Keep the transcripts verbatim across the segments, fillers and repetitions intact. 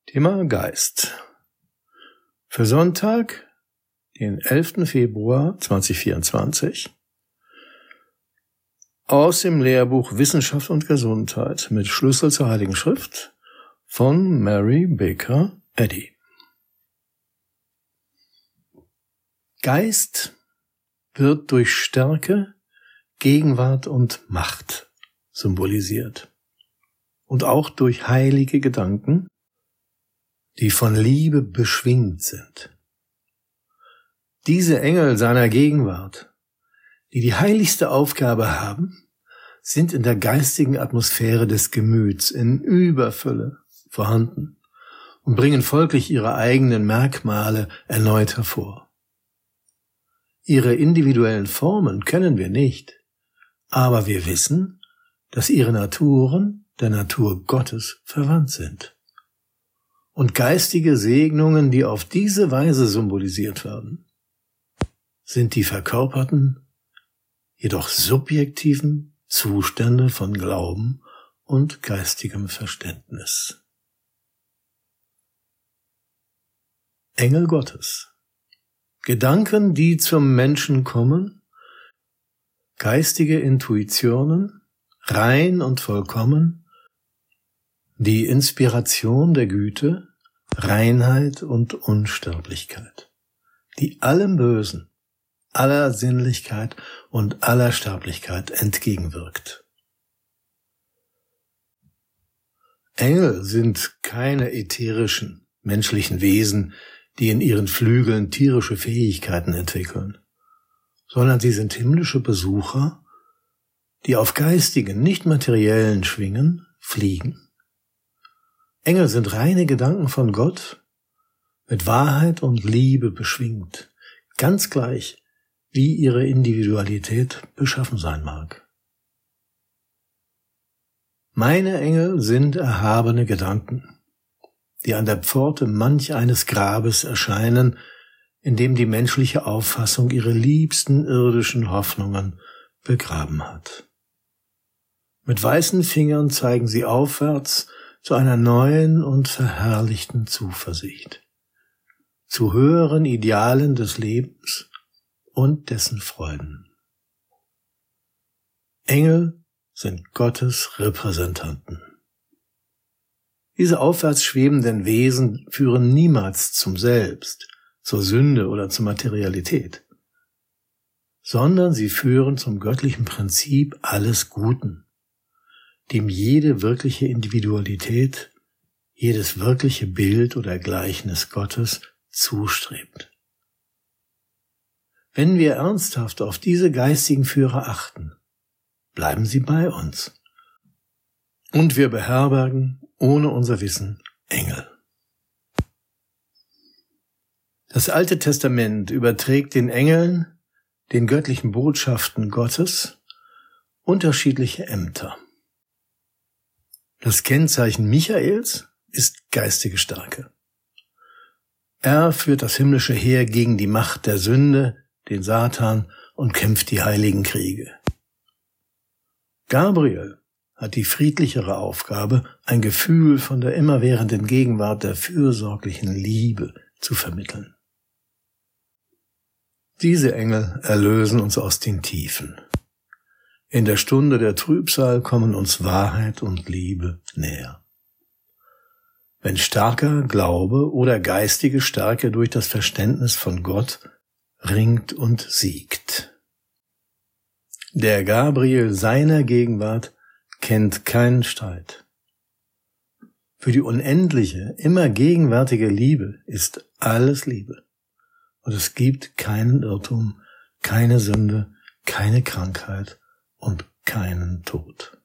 Thema Geist. Für Sonntag, den elften Februar zweitausendvierundzwanzig, aus dem Lehrbuch Wissenschaft und Gesundheit mit Schlüssel zur Heiligen Schrift von Mary Baker Eddy. Geist wird durch Stärke, Gegenwart und Macht symbolisiert und auch durch heilige Gedanken, die von Liebe beschwingt sind. Diese Engel seiner Gegenwart, die die heiligste Aufgabe haben, sind in der geistigen Atmosphäre des Gemüts in Überfülle vorhanden und bringen folglich ihre eigenen Merkmale erneut hervor. Ihre individuellen Formen kennen wir nicht, aber wir wissen, dass ihre Naturen der Natur Gottes verwandt sind. Und geistige Segnungen, die auf diese Weise symbolisiert werden, sind die verkörperten, jedoch subjektiven Zustände von Glauben und geistigem Verständnis. Engel Gottes. Gedanken, die zum Menschen kommen, geistige Intuitionen, rein und vollkommen, die Inspiration der Güte, Reinheit und Unsterblichkeit, die allem Bösen, aller Sinnlichkeit und aller Sterblichkeit entgegenwirkt. Engel sind keine ätherischen, menschlichen Wesen, die in ihren Flügeln tierische Fähigkeiten entwickeln, sondern sie sind himmlische Besucher, die auf geistigen, nicht materiellen Schwingen fliegen. Engel sind reine Gedanken von Gott, mit Wahrheit und Liebe beschwingt, ganz gleich, wie ihre Individualität beschaffen sein mag. Meine Engel sind erhabene Gedanken, die an der Pforte manch eines Grabes erscheinen, in dem die menschliche Auffassung ihre liebsten irdischen Hoffnungen begraben hat. Mit weißen Fingern zeigen sie aufwärts zu einer neuen und verherrlichten Zuversicht, zu höheren Idealen des Lebens und dessen Freuden. Engel sind Gottes Repräsentanten. Diese aufwärts schwebenden Wesen führen niemals zum Selbst, zur Sünde oder zur Materialität, sondern sie führen zum göttlichen Prinzip alles Guten, dem jede wirkliche Individualität, jedes wirkliche Bild oder Gleichnis Gottes zustrebt. Wenn wir ernsthaft auf diese geistigen Führer achten, bleiben sie bei uns. Und wir beherbergen, ohne unser Wissen, Engel. Das Alte Testament überträgt den Engeln, den göttlichen Botschaften Gottes, unterschiedliche Ämter. Das Kennzeichen Michaels ist geistige Stärke. Er führt das himmlische Heer gegen die Macht der Sünde, den Satan, und kämpft die heiligen Kriege. Gabriel hat die friedlichere Aufgabe, ein Gefühl von der immerwährenden Gegenwart der fürsorglichen Liebe zu vermitteln. Diese Engel erlösen uns aus den Tiefen. In der Stunde der Trübsal kommen uns Wahrheit und Liebe näher. Wenn starker Glaube oder geistige Stärke durch das Verständnis von Gott ringt und siegt. Der Gabriel seiner Gegenwart kennt keinen Streit. Für die unendliche, immer gegenwärtige Liebe ist alles Liebe. Und es gibt keinen Irrtum, keine Sünde, keine Krankheit und keinen Tod.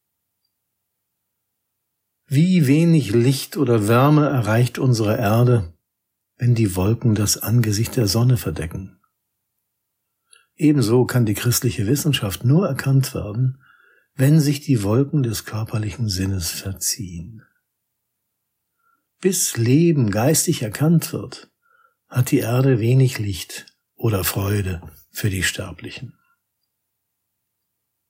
Wie wenig Licht oder Wärme erreicht unsere Erde, wenn die Wolken das Angesicht der Sonne verdecken. Ebenso kann die christliche Wissenschaft nur erkannt werden, wenn sich die Wolken des körperlichen Sinnes verziehen. Bis Leben geistig erkannt wird, hat die Erde wenig Licht oder Freude für die Sterblichen.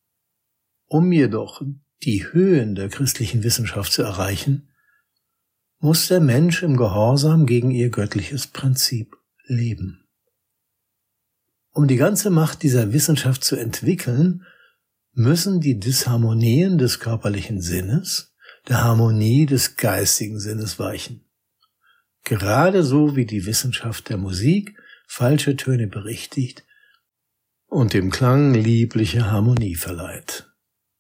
Um jedoch die Höhen der christlichen Wissenschaft zu erreichen, muss der Mensch im Gehorsam gegen ihr göttliches Prinzip leben. Um die ganze Macht dieser Wissenschaft zu entwickeln, müssen die Disharmonien des körperlichen Sinnes der Harmonie des geistigen Sinnes weichen. Gerade so wie die Wissenschaft der Musik falsche Töne berichtigt und dem Klang liebliche Harmonie verleiht.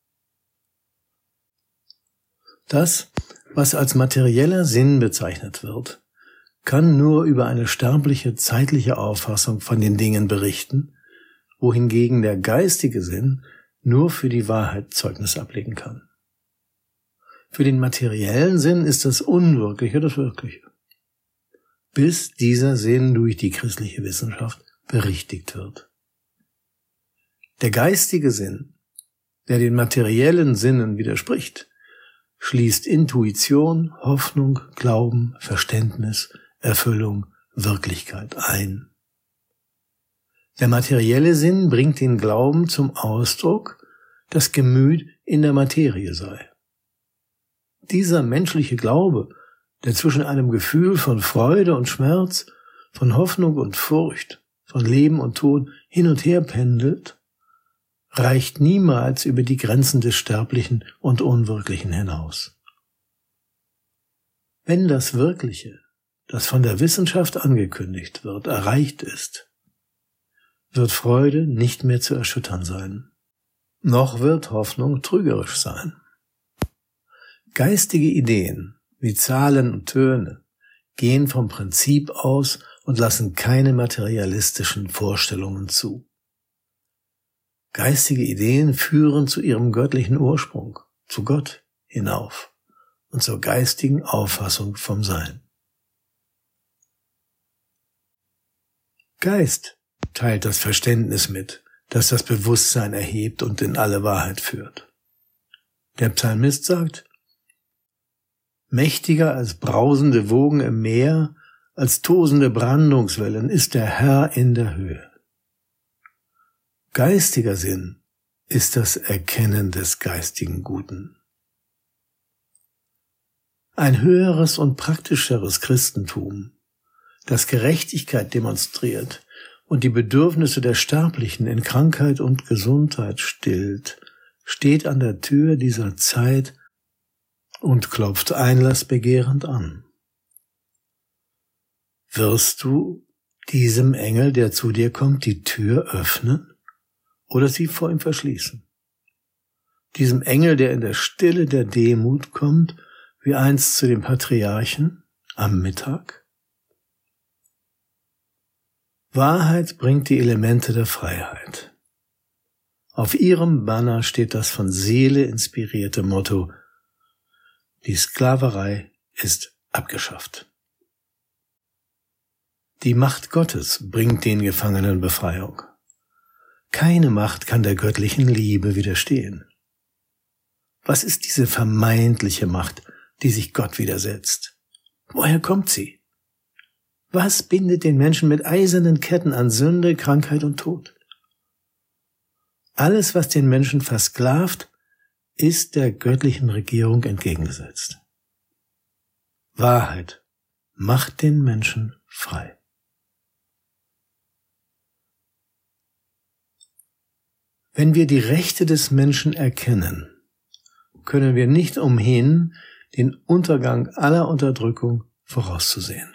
Das, was als materieller Sinn bezeichnet wird, kann nur über eine sterbliche zeitliche Auffassung von den Dingen berichten, wohingegen der geistige Sinn nur für die Wahrheit Zeugnis ablegen kann. Für den materiellen Sinn ist das Unwirkliche das Wirkliche, bis dieser Sinn durch die christliche Wissenschaft berichtigt wird. Der geistige Sinn, der den materiellen Sinnen widerspricht, schließt Intuition, Hoffnung, Glauben, Verständnis, Erfüllung, Wirklichkeit ein. Der materielle Sinn bringt den Glauben zum Ausdruck, dass Gemüt in der Materie sei. Dieser menschliche Glaube, der zwischen einem Gefühl von Freude und Schmerz, von Hoffnung und Furcht, von Leben und Tod hin und her pendelt, reicht niemals über die Grenzen des Sterblichen und Unwirklichen hinaus. Wenn das Wirkliche, das von der Wissenschaft angekündigt wird, erreicht ist, wird Freude nicht mehr zu erschüttern sein, noch wird Hoffnung trügerisch sein. Geistige Ideen wie Zahlen und Töne gehen vom Prinzip aus und lassen keine materialistischen Vorstellungen zu. Geistige Ideen führen zu ihrem göttlichen Ursprung, zu Gott hinauf und zur geistigen Auffassung vom Sein. Geist teilt das Verständnis mit, das das Bewusstsein erhebt und in alle Wahrheit führt. Der Psalmist sagt: Mächtiger als brausende Wogen im Meer, als tosende Brandungswellen ist der Herr in der Höhe. Geistiger Sinn ist das Erkennen des geistigen Guten. Ein höheres und praktischeres Christentum, das Gerechtigkeit demonstriert und die Bedürfnisse der Sterblichen in Krankheit und Gesundheit stillt, steht an der Tür dieser Zeit und klopft einlassbegehrend an. Wirst du diesem Engel, der zu dir kommt, die Tür öffnen oder sie vor ihm verschließen? Diesem Engel, der in der Stille der Demut kommt, wie einst zu dem Patriarchen am Mittag? Wahrheit bringt die Elemente der Freiheit. Auf ihrem Banner steht das von Seele inspirierte Motto: Die Sklaverei ist abgeschafft. Die Macht Gottes bringt den Gefangenen Befreiung. Keine Macht kann der göttlichen Liebe widerstehen. Was ist diese vermeintliche Macht, die sich Gott widersetzt? Woher kommt sie? Was bindet den Menschen mit eisernen Ketten an Sünde, Krankheit und Tod? Alles, was den Menschen versklavt, ist der göttlichen Regierung entgegengesetzt. Wahrheit macht den Menschen frei. Wenn wir die Rechte des Menschen erkennen, können wir nicht umhin, den Untergang aller Unterdrückung vorauszusehen.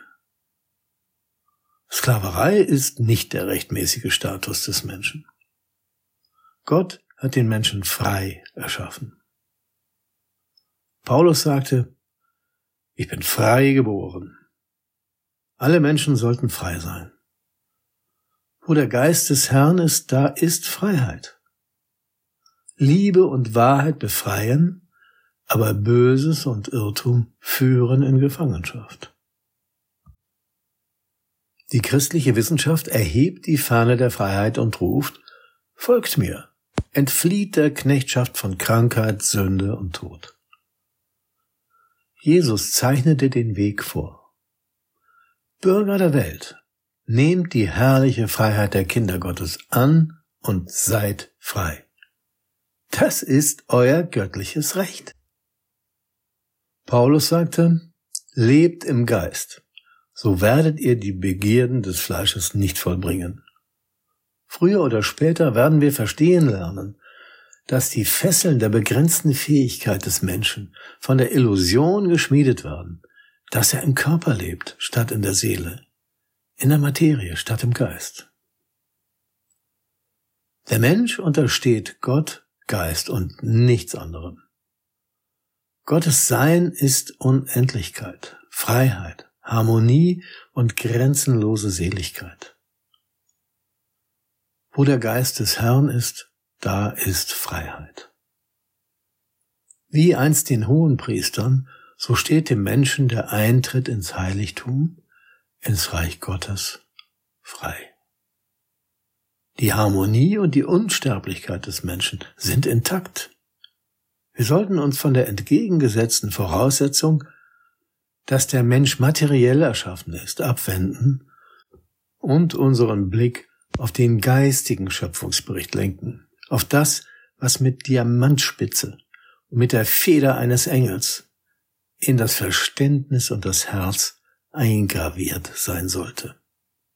Sklaverei ist nicht der rechtmäßige Status des Menschen. Gott hat den Menschen frei erschaffen. Paulus sagte: Ich bin frei geboren. Alle Menschen sollten frei sein. Wo der Geist des Herrn ist, da ist Freiheit. Liebe und Wahrheit befreien, aber Böses und Irrtum führen in Gefangenschaft. Die christliche Wissenschaft erhebt die Fahne der Freiheit und ruft: Folgt mir, entflieht der Knechtschaft von Krankheit, Sünde und Tod. Jesus zeichnete den Weg vor. Bürger der Welt, nehmt die herrliche Freiheit der Kinder Gottes an und seid frei. Das ist euer göttliches Recht. Paulus sagte: lebt im Geist, so werdet ihr die Begierden des Fleisches nicht vollbringen. Früher oder später werden wir verstehen lernen, dass die Fesseln der begrenzten Fähigkeit des Menschen von der Illusion geschmiedet werden, dass er im Körper lebt, statt in der Seele, in der Materie, statt im Geist. Der Mensch untersteht Gott, Geist und nichts anderem. Gottes Sein ist Unendlichkeit, Freiheit, Harmonie und grenzenlose Seligkeit. Wo der Geist des Herrn ist, da ist Freiheit. Wie einst den Hohenpriestern, so steht dem Menschen der Eintritt ins Heiligtum, ins Reich Gottes, frei. Die Harmonie und die Unsterblichkeit des Menschen sind intakt. Wir sollten uns von der entgegengesetzten Voraussetzung, dass der Mensch materiell erschaffen ist, abwenden und unseren Blick auf den geistigen Schöpfungsbericht lenken, auf das, was mit Diamantspitze und mit der Feder eines Engels in das Verständnis und das Herz eingraviert sein sollte.